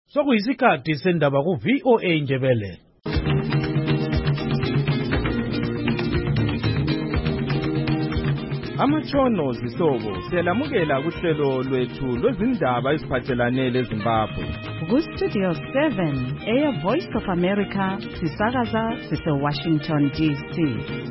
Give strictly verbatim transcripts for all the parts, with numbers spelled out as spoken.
Sokuyisikhathi sendaba ku V O A Ndebele. Amatshono zihlobo siyalamukela kuhlelo lwethu lwezindaba eziphathelane leZimbabwe. Ku Studio seven, Air Voice of America, sisakaza sise Washington D C.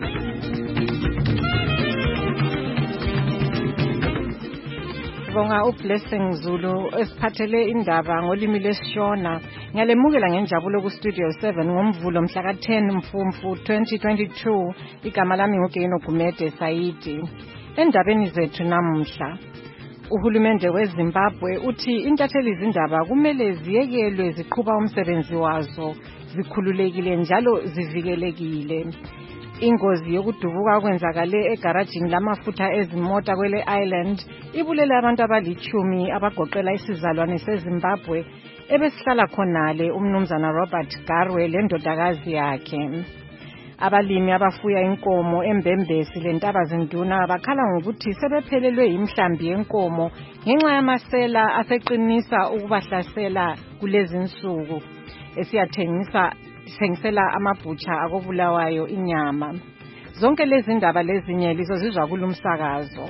Bonga uBlessing Zulu esiphathele indaba ngolimi lesishona. Ngiyalemukela ngenjabulo ku Studio seven ngomvulo mhla ka ten Mfumfu twenty twenty-two. Igama lami ngugeno Gumede Saidi. Endabeni zethu namuhla, uhulumende weZimbabwe uthi intatheli izindaba kumele ziyekelwe ziqhubha umsebenzi wazo zikhululekile njalo zivikelekile. Ingozi yokudubuka kwenzakale egaragini lamafutha ezimota kwele island ibulele abantu abalichumi abagoqela isizalwane seZimbabwe ebesihlala khonale umnumzana Robert Garwe lendodakazi yakhe. Abalimi abafuya inkomo eMbembesi leNtabazinduna bakhala ngokuthi sebephelelwe imihlambi yenkomo ngenxa yamasela aseqinisa ukubahlasela kulezi insuku esiyathengisa thengisela amabhutsha akobulawayo inyama. Zonke lezi ndaba lezinye lizozizwa kulumsakazo.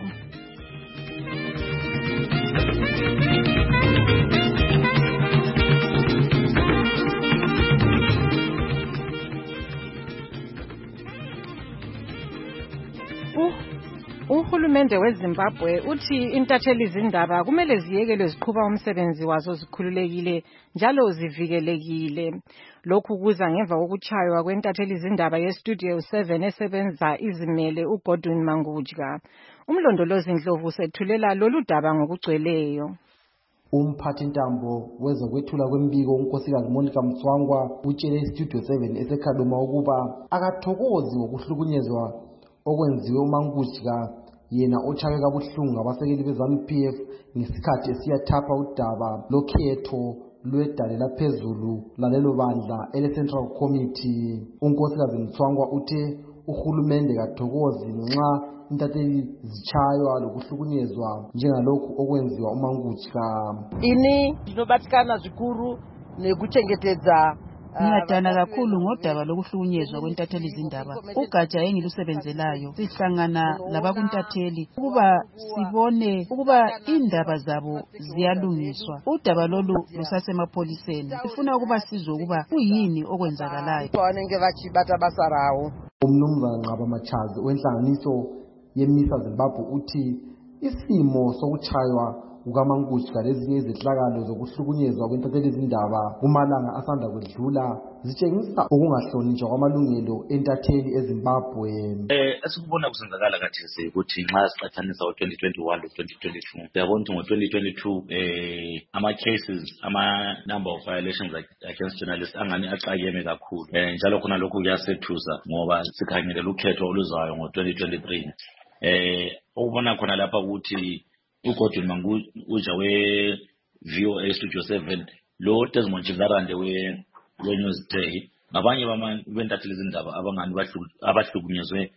Uhulumende weZimbabwe uthi intatheli izindaba kumele ziyekelwe ziqhubha umsebenzi wazo zikhululekile njalo zivikelekile. Lokhu kuza ngemva kokuchaywa kwentatheli izindaba yeStudio seven esebenza izimele uGodwin Mangujka. Umlondolozi Ndlovu sethulela lolu daba ngokugcweleyo. Umphathi ntambo wezokwethula kwembiko unkosikazi Monica Mtswangwa utshele iStudio seven eseKhaluma ukuba akathokozi ngokuhlukunyezwa okwenziwe uMangujka yena ochaywe kabuhlungu ngabasekeli beZANU P F ngesikhathi esiyathapha udaba lokhetho lwedale laphezulu lalelo bandla ele Central Committee. Unkosikazi Mtswangwa uthe uhulumende kathokozi nxa intatheli zichaywa lokuhlukunyezwa njengalokhu okwenziwa uMangujka. Ini ndinobatikana zvikuru nekuchengetedza. Ngiyadana kakhulu ngodaba lokuhlukunyezwa kwentatheli izindaba. Ugatsha engilusebenzelayo sihlangana labakuntatheli ukuba sibone ukuba indaba zabo ziyalungiswa. Udaba lolu lusasemapholiseni. Sifuna ukuba sizwe ukuba kuyini okwenzakalayo. Banenge vachibata basa rawo. Umnumzana Nqaba Machazi wenhlanganiso yeMisa Zimbabwe uthi isimo sokuchaywa kukaMangujka lezinye izehlakalo zokuhlukunyezwa kwentatheli izindaba kumalanga asanda kwedlula zitshengisa ukungahlonitshwa kwamalungelo entatheli eZimbabwe. Eh esikubona kusenzakala kathesi ukuthi nxa sicathanisa u twenty twenty-one lo twenty twenty-two siyabona ukuthi ngo twenty twenty-two eh ama cases ama number of violations against journalists angani axakeme kakhulu. Eh njalo khona lokhu kuyasethusa ngoba sikhangelela ukhetho oluzayo ngo twenty twenty-three. Eh ukubona khona lapha ukuthi uGodwin Mangujka we V O A Studio seven lo Desmond Chivarande we we Newsday ngabanye bentatheli izindaba abangani abahlukunyezwe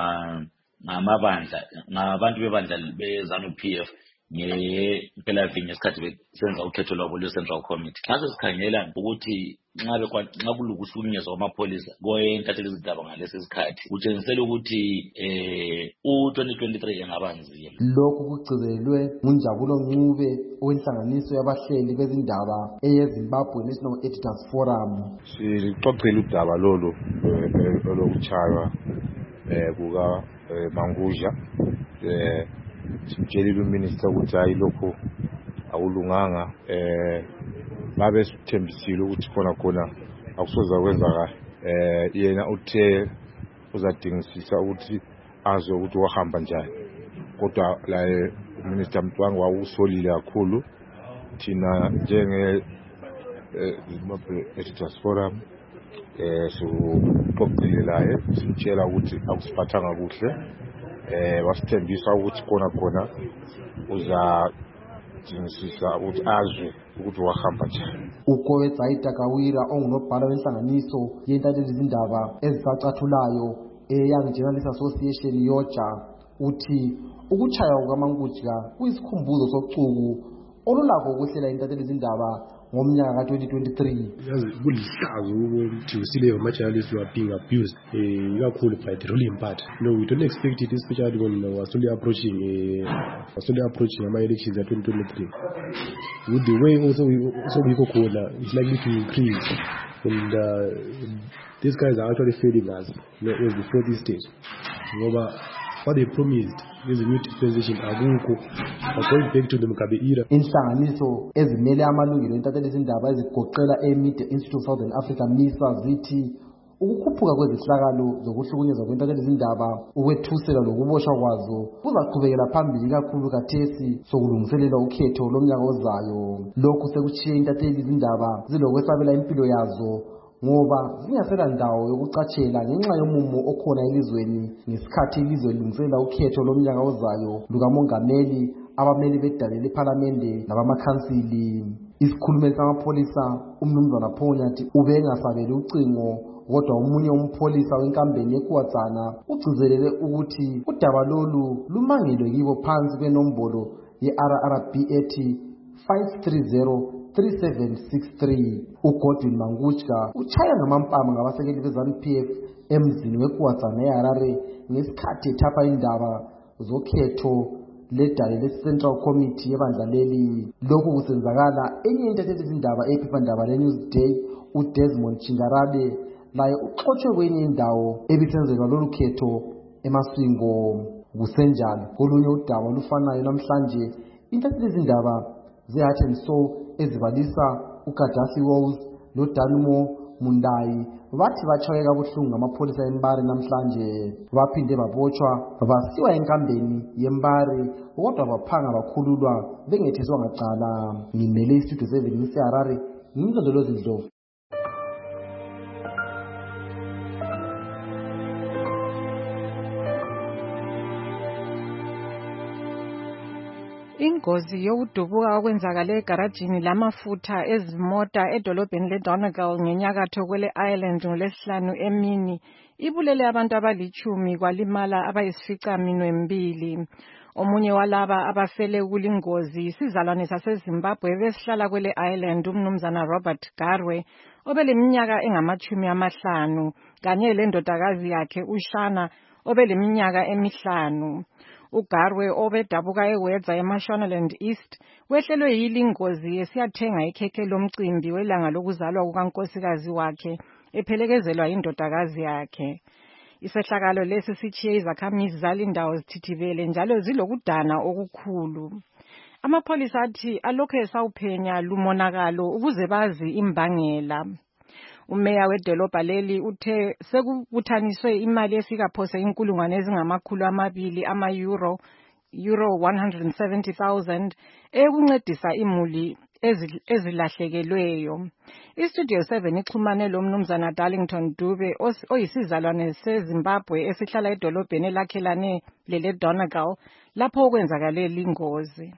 ngamabandla ngabantu bebandla beZANU P F ngempela vinye isikhathi besenza ukhetho lwabo lwe-Central Committee. Xa sikhangela ukuthi nxa nxa kulukuhlukunyezwa kwamapholisa kwentatheli izindaba ngalesi sikhathi kutshengisela ukuthi eh u twenty twenty-three engabanzima. Lokhu kugcizelwe nguNjabulo Ncube owenhlanganiso yabahleli bezindaba eyeZimbabwe National Editors Forum. Sixoxile udaba lolu lokuchaywa eh kuka Mangujka eh simtshelile uminister ukuthi hayi lokho awulunganga eh babe sithembisile ukuthi khona khona akusoza kwenzaka eh yena uthe uzadingisisa ukuthi azwe ukuthi wahamba njani kodwa la uminister Mtswangwa usolile kakhulu thina njenge Zimbabwe Editors Forum eh so xoxile laye simtshela ukuthi akusiphathanga kuhle eh wasithembisa ukuthi khona khona uza dingisisa ukuthi azwe ukuthi wahamba njani. Ukowetsa Itakawira ongunobhala wenhlanganiso yentatheli izindaba ezisacathulayo eYoung Journalists Association yoja uthi ukuchaywa kukaMangujka kuyisikhumbuzo socuku olulakho ukuhlela intatheli izindaba ngomnyaka ka twenty twenty-three. Yazi kulihlazo ukuthi usile ama journalists who are being abused eh ikakhulu by the ruling party. No, we don't expect it, especially when we are slowly approaching uh, slowly approaching our elections at twenty twenty-three. With the way also we also we go it's likely to increase, and uh, these guys are actually failing us, you know, as the fourth stage. Ngoba what they promised is a new dispensation akukho, are going back to the Mugabe era. Inhlanganiso ezimele amalungelo entatheli izindaba ezigoqela eMedia Institute of Southern Africa MISA zithi ukukhuphuka kwezihlakalo zokuhlukunyezwa kwentatheli izindaba, ukwethusela lokuboshwa kwazo kuzaqhubekela phambili kakhulu kathesi sokulungiselela ukhetho lomnyaka ozayo. Lokhu sekuchiye intatheli izindaba zilokwesabela impilo yazo ngoba zingasela ndawo yokucatshela ngenxa yomumo okhona elizweni ngesikhathi ilizwe lilungiselela ukhetho lomnyaka ozayo lukamongameli, abameli bedale lePhalamende nabamakhansili. Isikhulumeli samapholisa uMnumzana Phonyathi ube engasabeli ucingo, kodwa umunye umpholisa wenkambeni eKwaZana ugcizelele ukuthi udaba lolu lumangelwe kibo phansi kwenombolo ye-R R B ethi five three zero three seven six three. uGodwin Mangutshka uchaya ngamampama ngabasekeli beZANU P F emzini weKwaZana eHarare ngesikhathi ethapha indaba zokhetho ledale le-Central Committee yebandla leli. Lokhu kusenzakala enye intatheli izindaba ephephandaba leNewsday uDesmond Chingarabe laye uxotshwe kwenye indawo ebisenzelwa lolu khetho eMasingo. Kusenjalo kolunye udaba olufanayo namhlanje intatheli izindaba ze-Heart and Soul ezibalisa uGadasi Rose noDanumo Mundayi bathi bachayeka kabuhlungu ngamapholisa eMbari namhlanje, baphinde babotshwa basiwa enkambeni yeMbari kodwa baphanga bakhululwa bengetheswa ngacala. Ngimele iStudio seven ngiseHarare, ngimzondolozi Ndlovu. Ingozi yokudubuka okwenzakale egarajini lamafutha ezimota edolobheni leDonegal ngenyakatho kwele Ireland ngolesihlanu emini ibulele abantu abalichumi kwalimala abayisificaminwembili. Omunye walaba abafele kulingozi isizalwane saseZimbabwe besihlala kwele Ireland uMnumzana Robert Garwe obeleminyaka engamachumi amahlanu kanye lendodakazi yakhe uShana obeleminyaka emihlanu. uGarwe obedabuka eWedza eMashonaland East wehlelwe yilingozi esiyathenga ikhekhe lomcimbi welanga lokuzalwa kukankosikazi wakhe ephelekezelwa indodakazi yakhe. Isehlakalo lesi sichiye izakhamizi zalindawo zithithibele njalo zilokudana okukhulu. Amapholisa athi alokhu esawuphenya lumonakalo ukuze bazi imbangela. Umeya wedolobha leli uthe sekubuthaniswe imali efika phose inkulungwane ezingamakhulu amabili ama-euro euro one hundred seventy thousand ekuncedisa imuli ezilahlekelweyo. iStudio seven ixhumane lo Mnumzana Darlington Dube oyisizalwane seZimbabwe esihlala edolobheni elakhelane lele Donegal lapho okwenzakale lingozi.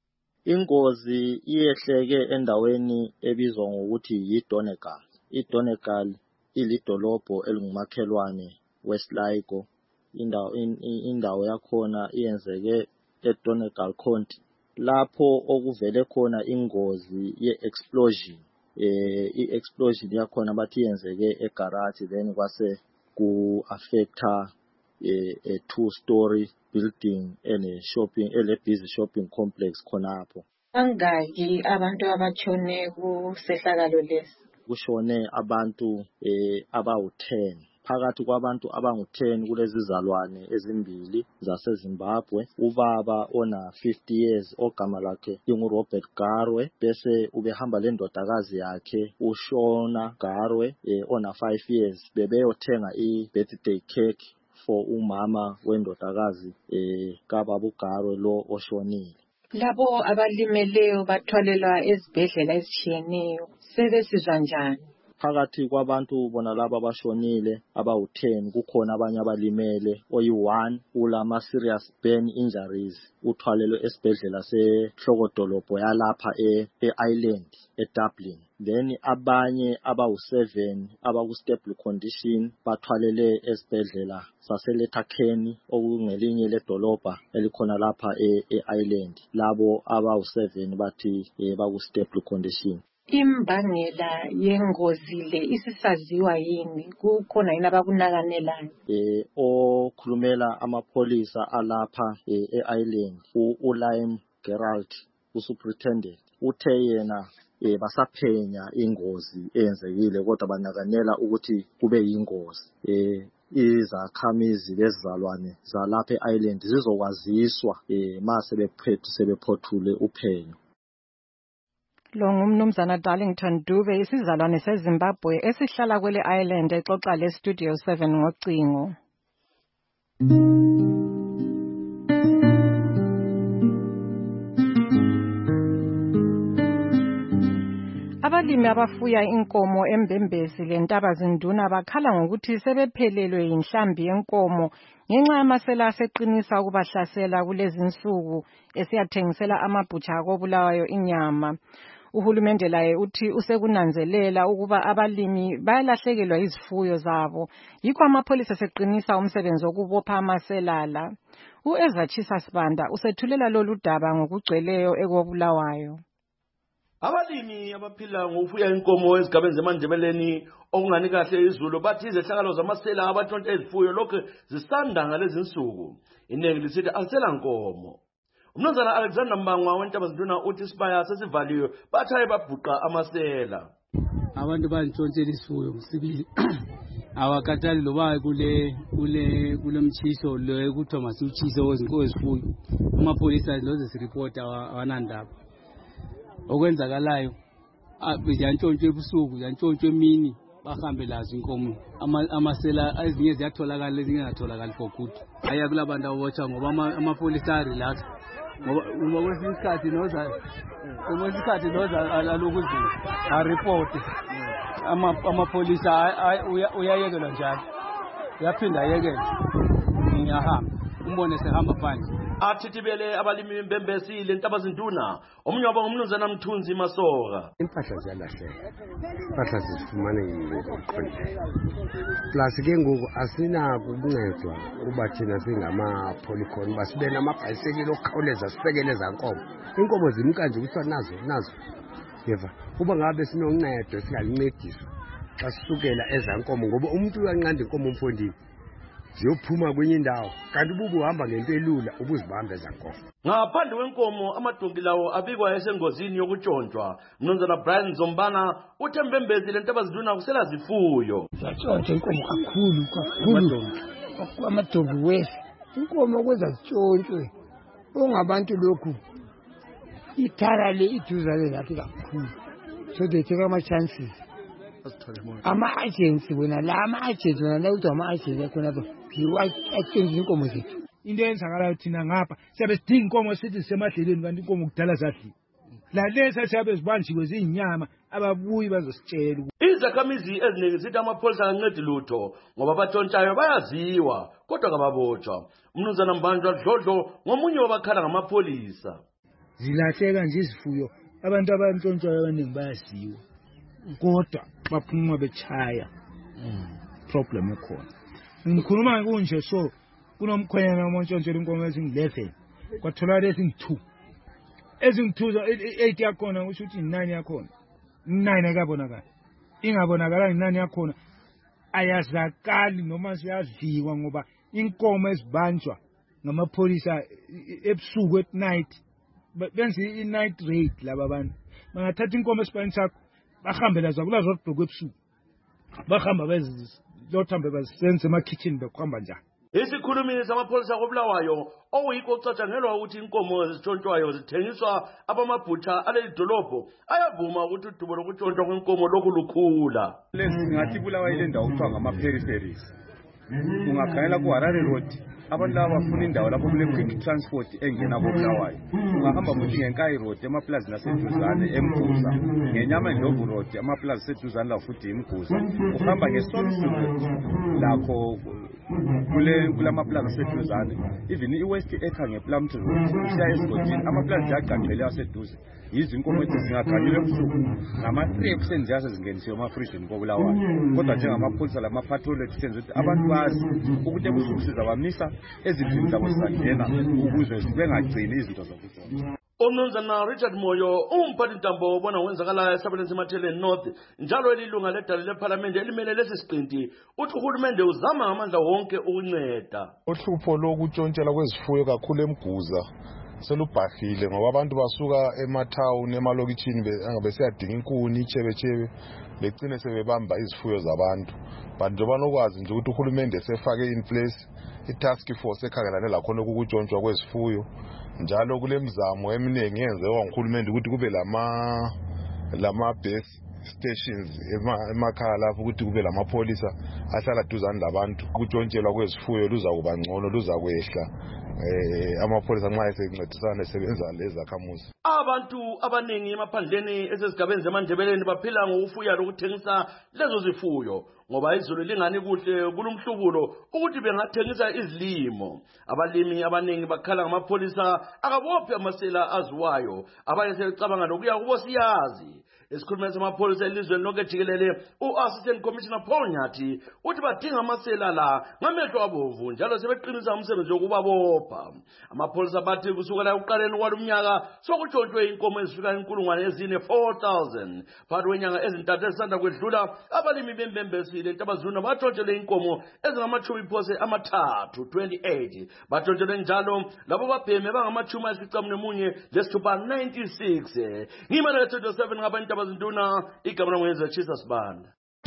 Ingozi iyehleke endaweni ebizwa ngokuthi yiDonegal. iDonegal ilidolobho elingumakhelwane weSligo. Indawo indawo yakhona iyenzeke eDonegal County lapho okuvele khona ingozi ye-explosion. Eh i-explosion yakhona bathi yenzeke egarage then kwase ku affecta a two story building ene shopping ele busy shopping complex khonapho. Angaki abantu abachone kusehlakalo lesi? Kushone abantu eh abawu ten. Phakathi kwabantu abangu ten kulezi zalwane ezimbili zaseZimbabwe, ubaba ona fifty years ogama lakhe inguRobert Garwe, bese ubehamba lendodakazi yakhe uShona Garwe eh, ona five years bebeyothenga i-birthday cake for umama wendodakazi eh kababa uGarwe lo oshonile. Labo abalimeleyo bathwalelwa ezibhedlela ezitshiyeneyo sebesizwa njani? Phakathi kwabantu bona laba abashonile abawu ten kukhona abanye abalimele oyi one ulama serious burn injuries uthwalelwe esibhedlela seHlokodolobho yalapha eIreland eDublin. Then abanye abawu seven abaku stable condition bathwalele esibhedlela saseLetterkenny okungelinye ledolobha elikhona lapha eIreland. Labo abawu seven bathi baku stable condition. Imbangela yengozi le isisaziwa yini? Kukhona yini abakunakanelayo? Eh okhulumela amapholisa alapha e-Island uLime Gerald usuperintendent uthe yena eh basaphenya ingozi eyenzekile kodwa banakanela ukuthi kube yingozi. Eh izakhamizi lezizalwane zalapha e-Island zizokwaziswa eh mase bephethe sebephothule uphenyo. Lo ngumnumzana Darlington Dube isizalwane seZimbabwe esihlala kwele Island exoxa le Studio seven ngocingo. Abalimi abafuya inkomo eMbembezi leNtabazinduna bakhala ngokuthi sebephelelwe yinhlambi yenkomo ngenxa yamasela aseqinisa ukubahlasela kulezi insuku esiyathengisela amabutcha akobulawayo inyama. Uhulumende laye uthi usekunanzelela ukuba abalimi bayalahlekelwa izifuyo zabo. Yikho amapholisa seqinisa umsebenzi wokubopha amaselala. uEzachisa Sibanda usethulela lolu daba ngokugcweleyo ekobulawayo. Abalimi abaphila ngokufuya inkomo ezigabeni zeMandebeleni okungani kahle izulu bathi izehlakalo zamasela abatshontsha izifuyo lokho zisanda ngalezi insuku. Iningi lisithi alisela nkomo. Umnumzana Alexander Mbangwa weNtabazinduna uthi isibaya sesivaliwe bathaye babhuqa amasela. Abantu bantshontshela isifuyo ngisibili. Awakhathali loba kule kule kulomchiso lo kuthiwa masiuchiso wezifuyo. Amapholisa loze sireport awanandaba. Okwenzakalayo yantshontshwe ebusuku yantshontshwe emini bahambe lazo inkomo amasela ezinye ziyatholakala ezinye zingatholakali for good. Aya kulabantu abotsha ngoba amapholisa relax ngoba kwesikhathi noza kwesikhathi noza alokuzulu a report amapholisa uyayekelwa njalo uyaphinda ayekelwe ngiyahamba umbone sehamba phandle. Athithibele abalimi eMbembezi leNtabazinduna omunye wabo ngumnumzana Mthunzi Masoka. Impahla ziyalahleka impahla zifumane ngokuqondile plus ke ngoku asinako ukuncedwa uba thina singama polycon basibe namabhayisekile okukhawuleza sibekele zankomo inkomo zimka nje kuthiwa nazo nazo yeva kuba ngabe sinoncedo singalincediswa xa sisukela ezankomo ngoba umuntu uyanqanda inkomo umfondini ziyophuma kwenye indawo kanti bubu uhamba ngento elula ubuzibambe zankomo. Ngaphandle kwenkomo amadonki lawo abikwa esengozini yokutshontshwa. Mnumzana Brian Zombana uthe eMbembezi leNtabazinduna kusela zifuyo. Zatshontsha inkomo kakhulu kakhulu amadonki wese inkomo kwenza zitshontshe ongabantu lokhu ithara le iduzane lathi kakhulu so they take ama chances. Ama-agency wena la ama-agency wena la ukuthi ama-agency akhona lapho yiwa-agency inkomo zethu. Into eyenzakalayo thina ngapha siyabe sidinga inkomo sithi sisemadleleni kanti inkomo kudala zadliwa. La lesa siyabe zibanjiwe ziyinyama ababuyi bazositshela. Izakhamizi eziningi zithi amapholisa kancedi lutho ngoba abatshontshayo bayaziwa kodwa kababotshwa. Umnumzana Mbanjwa Dlodlo ngomunye wabakhala ngamapholisa. Zilahleka nje izifuyo abantu abantshontshayo abaningi bayaziwa. Kodwa baphuma bechaya problem ekhona. Ngikhuluma kunje so kunomkhwenyana omontshontshelwa inkomo ezingi-eleven kwatholakala ezingi-two ezingi-two eight yakhona usho ukuthi nine yakhona nine akabonakala ingabonakala nine yakhona ayazakali noma siyadliwa ngoba inkomo ezibanjwa ngamapholisa ebusuku at night benza i-night raid laba bantu bangathatha inkomo esibani sakho bahambe lazo kulazo odbhokwe ebusuku bahamba bezilothambe bazisenze ema-kitchen bekhamba njani. Isikhulumi samapholisa kobulawayo okuyikho kucatshangelwa ukuthi inkomo ezitshontshwayo zithengiswa abamabhutha aleli dolobho ayavuma ukuthi udubo lokutshontshwa kwenkomo lokhu lukhula. Lesingathi Bulawayo ile ndawo kuthiwa ngama-peripheries. Ungakhangela ku-Harare Road abantu laba bafuna indawo lapho kule quick transport engena koBulawayo. Ungahamba futhi ngeNkayi Road emaplazi aseduzane eMguza, ngenyama eNdlovu Road amaplazi aseduzane la futhi eMguza. Uhamba ngeSolisiwe lakho kule kulamaplazi aseduzane. Even iWest Acre ngePlumtree Road usiya esigodini amaplazi agcagcele aseduze. Yizo inkomo ezingakhanyile ebusuku ngama-trips enjase zingenisiwe emafridini koBulawayo. Kodwa njengamapholisa lama-patrol ethenze ukuthi abantu bazi ukuthi ebusuku sizabamisa ezindlini zabo sizangena ukuze bengagcini izinto zokutshontshwa. Umnumzana Richard Moyo umphathi ntambo ubona wenzakala esabeleni seMatheleni North njalo elilunga ledala leParliament elimele lesi siqinti uthi uhulumende uzama amandla wonke ukunceda. Uhlupho lokutshontshela kwezifuyo kakhulu eMguza selubhahile ngoba abantu basuka emathawuni emalokitshini besiyadinga inkuni ichebechebe begcine sebebamba izifuyo zabantu. But njengoba nokwazi nje ukuthi uhulumende sefake in place i-task force ekhangelane lakhona ukutshontshwa kwezifuyo njalo kulemizamo eminingi yenziwa nguhulumende ukuthi kube lama lama base stations emakhaya lapho ukuthi kube lamapolisa ahlala duzane labantu. Ukutshontshela kwezifuyo luza kuba ngcono luza kwehla eh amapolisa nxa esencedisana esebenza lezakhamuzi. Abantu abaningi emaphandleni esezigabeni zeMandebeleni baphila ngokufuya lokuthengisa lezo zifuyo ngoba izulu lingani kuhle kulumhlubulo ukuthi bengathengisa izilimo. Abalimi abaningi bakhala ngamapolisa akabophe amasela aziwayo abanye secabanga lokuya kubo siyazi. Esikhulumeni samapolisa elizweni lonke jikelele u-Assistant Commissioner Paul Nyathi uthi badinga amasela la ngamehlo abovu njalo sebeqinisa umsebenzi wokubabopha. Amapolisa bathi kusukela ekuqaleni kwalomnyaka sokutshontshwe inkomo ezifika inkulungwane ezine four thousand phakathi kwenyanga ezintathu ezisanda kwedlula. Abalimi bembembesile eNtabazulu batshontshelwe inkomo ezingamachumi phose amathathu twenty-eight batshontshelwe njalo labo babheme bangamachumi ayisificamunwemunye lesithupha ninety-six. Ngimele estudio seven ngabantu Nduna igama lomwenza Jesus Band.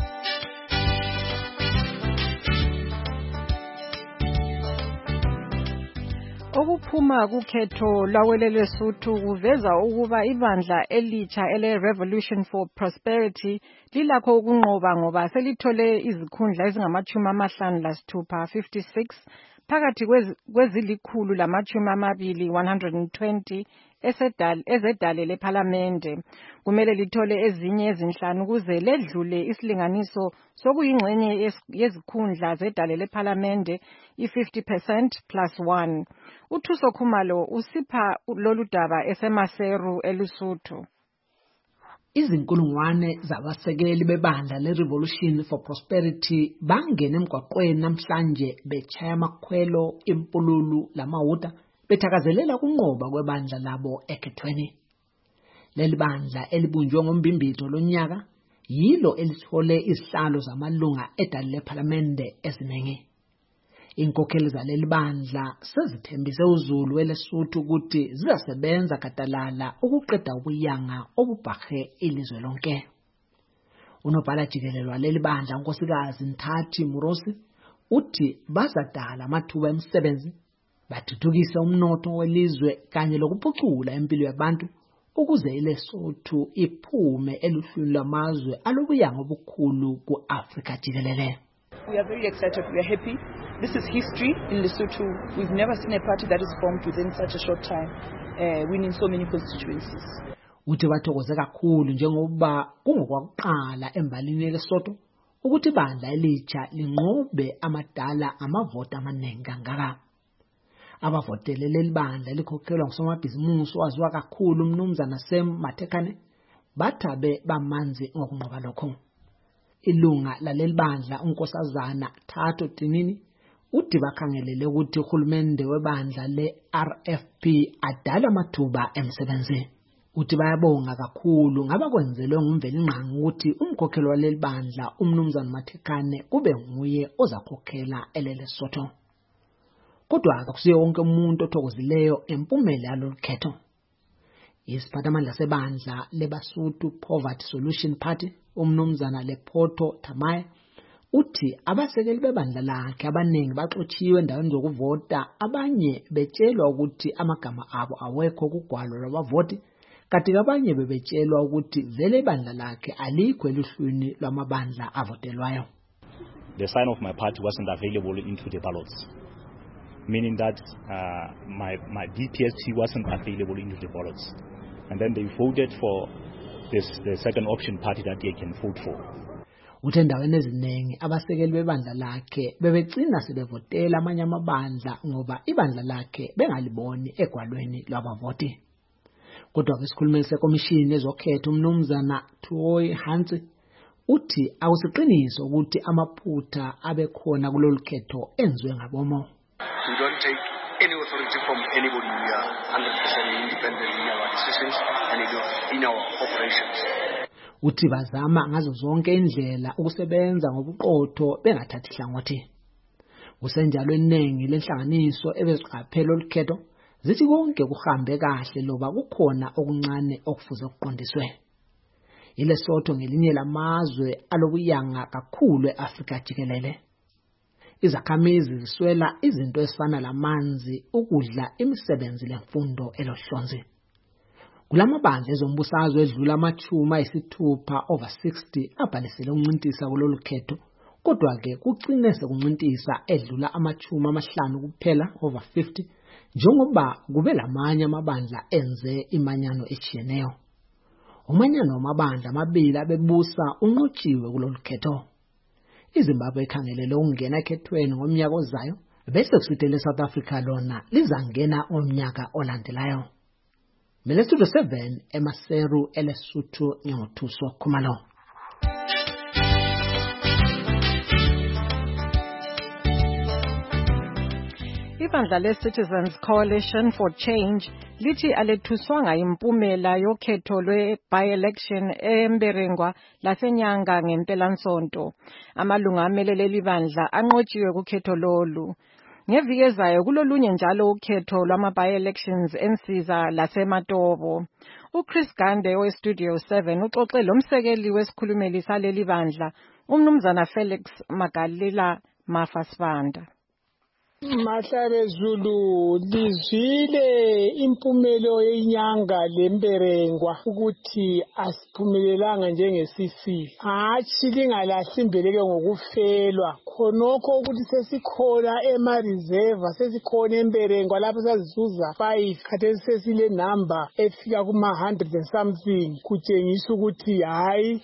Okuphuma kukhetho lawele Lesotho kuveza ukuba ibandla elitsha ele Revolution for Prosperity lilakho ukunqoba ngoba selithole izikhundla ezingamachumi amahlanu lasithupha fifty-six phakathi kwezilikhulu lamachumi amabili one hundred twenty esedal ezedale leParliamente. Kumele lithole ezinye ezinhlanu ukuze ledlule isilinganiso sokuyingxenye yezikhundla zedale leParliamente i-fifty percent plus one. Uthuso Khumalo usipha lolu daba eseMaseru eLesotho. Izinkulungwane zabasekeli bebandla le-Revolution for Prosperity bangena emgwaqweni namhlanje bechaya amakhwelo impululu lamawuta bethakazelela kunqoba kwebandla labo ekhethweni. Leli bandla elibunjwe ngombimbito lonyaka yilo elithole izihlalo zamalunga edale leParliamente eziningi. Inkokheli zaleli bandla sezithembise uZulu eLesotho ukuthi zizasebenza gadalala ukuqeda ubuyanga obubhahe ilizwe lonke. Unobhala jikelele waleli bandla uNkosikazi Nthathi Murosi uthi bazadala amathuba emisebenzi bathuthukise umnotho welizwe kanye lokuphucula impilo yabantu ukuze iLesotho iphume eluhlwini lwamazwe alobuyanga obukhulu ku-Afrika jikelele. We are very excited. We are happy. This is history in Lesotho. We've never seen a party that is formed within such a short time, uh, winning so many constituencies. Uthi bathokoze kakhulu njengoba kungokwakuqala embalini yeLesotho ukuthi ibandla elitsha linqobe amadala amavoti amaningi kangaka. Abavotele leli bandla likhokhelwa ngusomabhizimusi owaziwa kakhulu umnumzana Sam Matekane bathabe bamanzi ngokunqoba lokho. Ilunga laleli bandla uNkosazana Thato Tinini uthi bakhangelele ukuthi uhulumende webandla le-R F P adala amathuba emsebenzi. Uthi bayabonga kakhulu ngabakwenzelwe ngumvelinqangi ukuthi umkhokheli waleli bandla umnumzana Matekane kube nguye ozakhokhela eLesotho. Kodwa akusiyo wonke umuntu othokozileyo empumela yalolu khetho. Isiphathamandla sebandla leBasotho Poverty Solution Party umnumzana Lephoto Thamaya uthi abasekeli bebandla lakhe abaningi baxotshiwe endaweni zokuvota abanye betshelwa ukuthi amagama abo awekho kugwalo lwabavoti kanti abanye bebetshelwa ukuthi vele ibandla lakhe alikho eluhlwini lwamabandla avotelwayo. The sign of my party wasn't available into the ballots, meaning that uh, my my D P S T wasn't available into the ballots, and then they voted for this the second option party that they can vote for. Uthe endaweni eziningi abasekeli bebandla lakhe bebegcina sebevotela amanye amabandla ngoba ibandla lakhe bengaliboni egwalweni lwabavoti. Kodwa kwesikhulumeli sekomishini ezokhetho umnumzana Thuoyi Hansi uthi awusiqiniso ukuthi amaphutha abekhona kulolu khetho enziwe ngabomo. We don't take any authority from anybody. We are one hundred percent independent in our decisions and in, in our operations. Uthi bazama ngazo zonke indlela ukusebenza ngobuqotho bengathathi hlangothi. Kusenjalo eningi lenhlanganiso ebeziqaphela olukhetho zithi konke kuhambe kahle loba kukhona okuncane okufuze kuqondiswe. ILesotho ngelinye lamazwe alokuyanga kakhulu eAfrika jikelele. Izakhamizi ziswela izinto ezifana lamanzi, ukudla, imisebenzi lemfundo elohlonzi. Kulamabandla ezombusazwe edlula amachuma ayisithupha over sixty abhalisele ukuncintisa kulolu khetho, kodwa ke kucine sekuncintisa edlula amachuma amahlanu kuphela over fifty njengoba kube lamanye amabandla enze imanyano echiyeneyo. Umanyano wamabandla amabili abebusa unqotshiwe kulolu khetho. iZimbabwe ikhangelele ukungena ekhethweni ngomnyaka ozayo bese kusithi leSouth Africa lona lizangena ngomnyaka olandelayo. Studio seven eMaseru eLesotho ngothuso Khumalo. Ibandla le-Citizens Coalition for Change lithi alethuswanga impumela yokhetho lwe-by-election eMberengwa laseNyanga ngempelasonto. Amalunga amelele libandla anqotshiwe kukhetho lolu. Ngeviki ezayo kulolunye njalo ukhetho lwama-by-elections eNsiza laseMatobo. uChris Gande we-Studio seven uxoxe lomsekeli wesikhulumeli saleli bandla, uMnumzana Felix Magalila Mafasibanda. Mahlabe Zulu lizwile impumelo yenyanga lemberengwa ukuthi asiphumelelanga njengesisi. Hatshi lingalahli imbeleke ngokufelwa. Khonokho ukuthi sesikhona ema reserve, sesikhona emberengwa lapho sazizuza five, khathesi sesile number efika kuma one hundred and something. Kutshengisa ukuthi hayi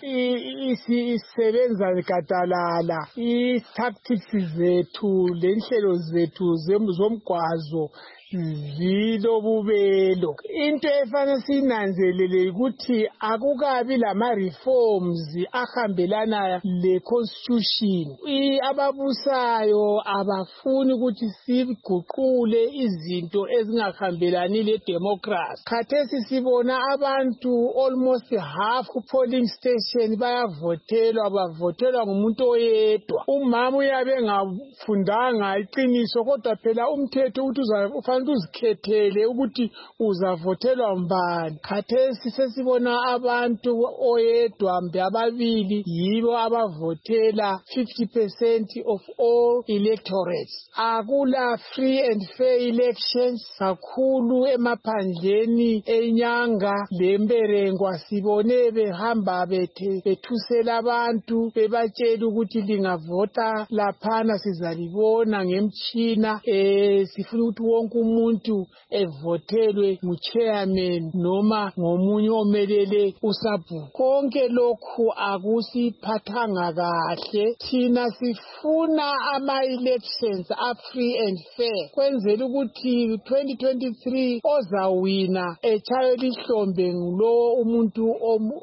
isebenza gadalala. I-tactics zethu lenhlelo zethu zomgwazo zilo bubelo. Into efana sinanzelele ukuthi akukabi lama reforms ahambelana le constitution. Ababusayo abafuni ukuthi siguqule izinto ezingahambelani le democracy. Khathesi sibona abantu almost half ku polling station bayavotelwa, bavotelwa ngumuntu oyedwa. Umama uyabe ngafundanga iqiniso kodwa phela umthetho uthi ufanele uzikhethele ukuthi uzavotelwa mbani. Khathesi sesibona abantu oyedwa mbe ababili yibo abavotela fifty percent of all electorates. Akula free and fair elections kakhulu emaphandleni enyanga lemberengwa. Sibone behamba bethe bethusela abantu bebatshela ukuthi lingavota laphana sizalibona ngemtshina. Eh sifuna ukuthi wonke umuntu evotelwe ngu-chairman noma ngomunye omelele usabhu. Konke lokhu akusiphathanga kahle. Thina sifuna ama-elections a-free and fair kwenzela ukuthi twenty twenty-three ozawina echaye lihlombe ngulo umuntu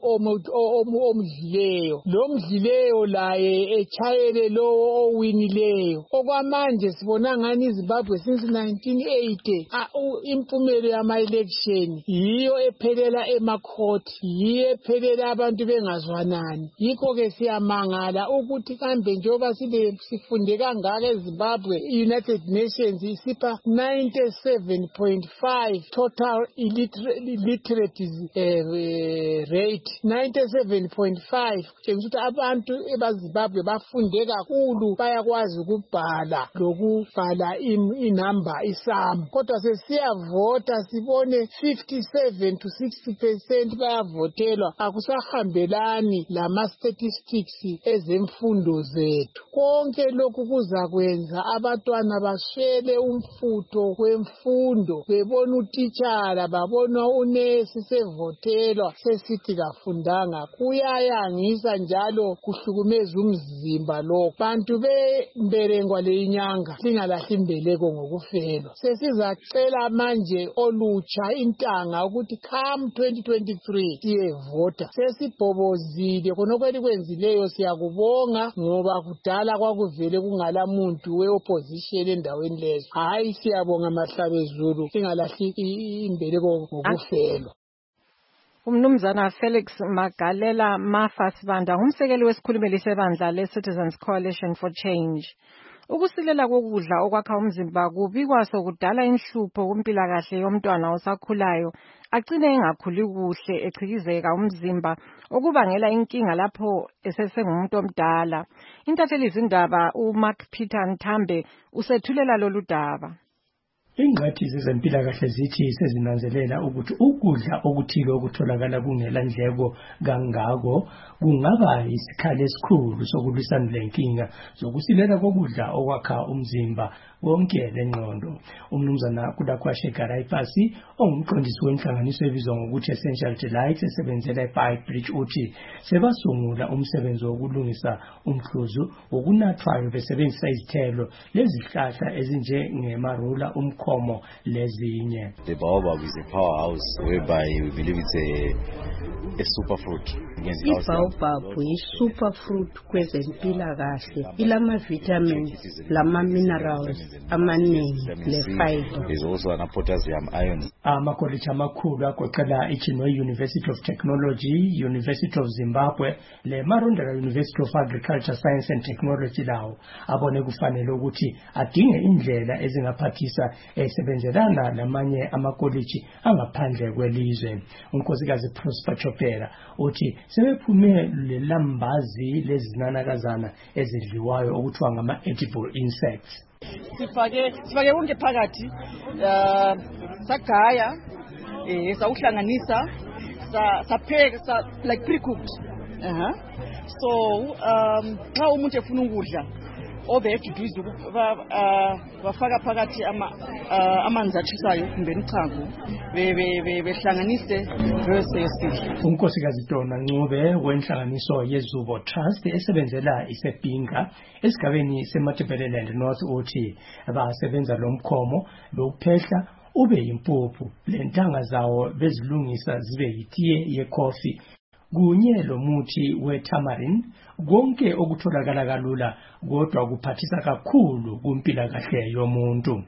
omdlileyo. Lo mdlileyo laye echayele lo owinileyo. Okwamanje sibona ngani iZimbabwe since nineteen eighty impumelo yama-election yiyo ephelela emacourt, yiyo ephelela abantu bengazwanani. Yikho ke siyamangala ukuthi kambe njengoba sifunde kangaka eZimbabwe, i-United Nations isipha ninety-seven point five total illiterate uh, rate. ninety-seven point five kutshengisa ukuthi abantu ebaZimbabwe bafunde kakhulu, bayakwazi ukubhala lokubhala inamba isam. Kodwa sesiyavota sibone fifty-seven to sixty percent bayavotelwa. Akusahambelani lama statistics ezemfundo zethu. Konke lokhu kuzakwenza abantwana baswele umfutho wemfundo, bebona utitshala, babona unesi sevotelwa sesithi kafundanga. Kuyayangisa njalo kuhlukumeza umzimba lokho. Bantu bemberengwa leyinyanga lingalahli imbeleko ngokufelwa. Sesizacela manje olutsha intanga ukuthi come twenty twenty-three siyevota. Sesibhobozile khonokho elikwenzileyo siyakubonga ngoba kudala kwakuvele kungala muntu we-opposition endaweni lezo. Hayi siyabonga Mahlabe Zulu lingalahli imbeleko ngokufelwa. Umnumzana Felix Magalela Mafasibanda ngumsekeli wesikhulumeli sebandla le-Citizens Coalition for Change. Ukusilela kokudla okwakha umzimba kubikwa sokudala inhlupho kumpilakahle yomntwana osakhulayo agcine engakhuli kuhle echikizeka umzimba okubangela inkinga lapho esesengumuntu omdala. Intatheli izindaba uMark Peter Nthambe usethulela lolu daba. Ingqathi zezempilakahle zithi sezinanzelela ukuthi ukudla okuthile okutholakala kungela ndleko kangako kungaba isikhali esikhulu sokulwisana lenkinga zokusilela kokudla okwakha umzimba wonke lengqondo. Umnumzana Kudakwashe Garaipasi ongumqondisi wenhlanganiso ebizwa ngokuthi Essential Delight esebenzela eBridge uthi sebasungula umsebenzi wokulungisa umhluzu wokunathwayo besebenzisa izithelo lezihlahla ezinje ngemarula umkhomo lezinye. The baobab is a powerhouse whereby we believe it's a, a superfruit. Ibaobab is superfruit kwezempilakahle, ilama vitamins, lama minerals amaningi le fiber. There's also an potassium ions. Amakoliji amakhulu agoqela iChinwe University of Technology, University of Zimbabwe, le Marondera University of Agriculture, Science and Technology lawo abone kufanele ukuthi adinge indlela ezingaphathisa esebenzelana namanye amakoliji angaphandle kwelizwe. Unkosikazi Prosper Chopera uthi sebephume lelambazi lezinanakazana ezidliwayo okuthiwa ngama edible insects. Sifake sifake konke phakathi uh, sagaya eh sawuhlanganisa sa sapheka sa like pre-cooked. Uh-huh. So um xa umuntu efuna ukudla obejuduze bafaka phakathi ama amanzi atshisayo kumbe ichago behlanganise bese yesidla. Unkosikazi Dona Ncube wenhlanganiso yeZubo Trust esebenzela iseBinga esigabeni seMatebeleland North uthi abasebenza lomkhomo lokuphehla ube yimpuphu lentanga zawo bezilungisa zibe yitiye yecoffee kunye lomuthi weTamarin konke okutholakala kalula kodwa kuphathisa kakhulu kumpilakahle yomuntu.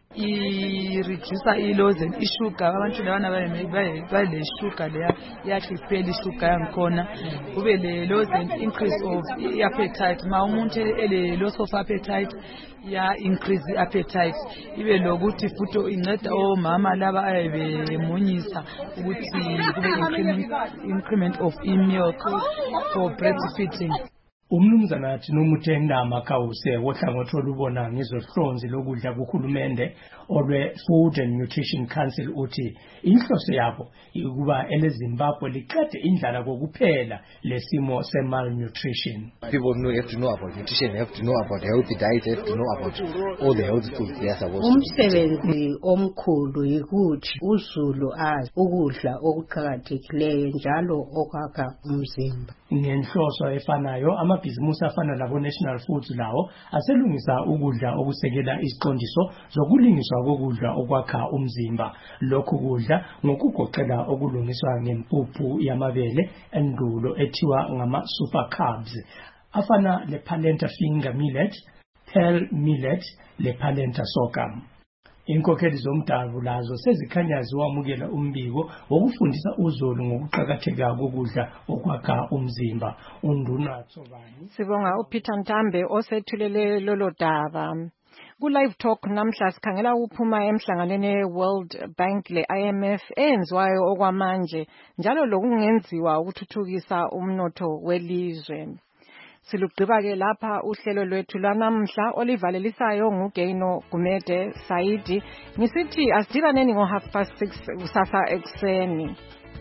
I reduce iloze isugar abantu labana bale le sugar leya yathi ipheli sugar yangikhona kube le loze increase of appetite ma umuntu ele loss of appetite ya increase appetite ibe lokuthi futhi inceda omama laba ayebemunyisa ukuthi kube increment increment of milk for breastfeeding. Umnumzana athi nomutenda makawuse wohlangothi olubona ngezohlonzi lokudla kuhulumende olwe Food and Nutrition Council uthi inhloso yabo ukuba eleZimbabwe liqede indlala kokuphela lesimo semalnutrition. People know have to know about nutrition, have to know about healthy diet, have to know about all the healthy foods they are supposed to. Umsebenzi omkhulu yikuthi uZulu azi ukudla okuqhakathekileyo njalo okwakha umzimba. Ngenhloso efanayo amabhizimusi afana labo National Foods lawo aselungisa ukudla okusekela iziqondiso zokulingiswa kokudla okwakha umzimba. Lokhu kudla ngokugoqela okulungiswa ngempuphu yamabele endulo ethiwa ngama super carbs afana le Palenta finger millet, pearl millet, le Palenta sorghum. Inkokheli zomdabu lazo sezikhanya ziwamukela umbiko wokufundisa uZulu ngokuqhakatheka kokudla okwakha umzimba. Unduna Tsobani sibonga uPeter Nthambe osethulele lolo daba. Ku live talk namhla sikhangela ukuphuma emhlanganweni World Bank le I M F enziwayo okwamanje njalo lokungenziwa ukuthuthukisa umnotho welizwe. Silugqiba ke lapha uhlelo lwethu lwanamhla olivalelisayo nguGeino Gumede Saidi ngisithi asidibaneni ngo half past six kusasa ekseni.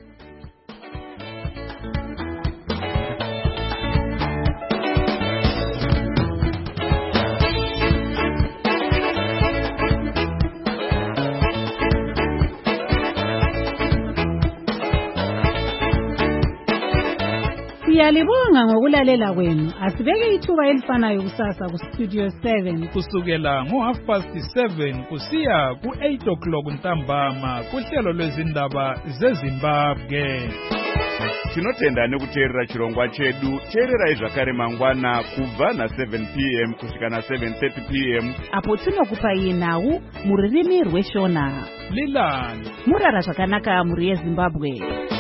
Siyalibonga ngokulalela kwenu. Asibeke ithuba elifanayo kusasa ku Studio seven kusukela ngo half past seven kusiya ku eight o'clock ntambama kuhlelo lwezindaba zeZimbabwe. Tinotenda nekuteerera chirongwa chedu. Teerera zvakare mangwana kubva na seven p m kusvika na seven thirty p m apo tinokupai nhau muririmi rweshona. Lilani murara zvakanaka muri yeZimbabwe.